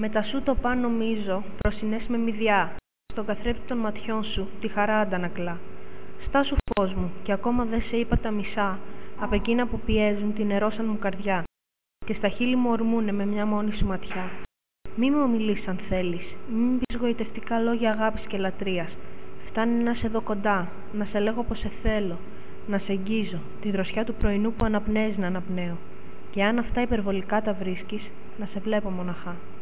Μετά σου το πάνω νομίζω, προσινές με μηδιά. Στον καθρέφτη των ματιών σου τη χαρά αντανακλά. Στάσου φως μου, κι ακόμα δεν σε είπα τα μισά απ' εκείνα που πιέζουν την νερώσαν μου καρδιά. Και στα χείλη μου ορμούνε με μια μόνη σου ματιά. Μη μου ομιλείς αν θέλεις, μη μου πεις γοητευτικά λόγια αγάπης και λατρείας. Φτάνει να σε δω κοντά, να σε λέγω πως σε θέλω, να σε εγγίζω, τη δροσιά του πρωινού που αναπνέεις να αναπνέω. Και αν αυτά υπερβολικά τα βρίσκεις, να σε βλέπω μοναχά.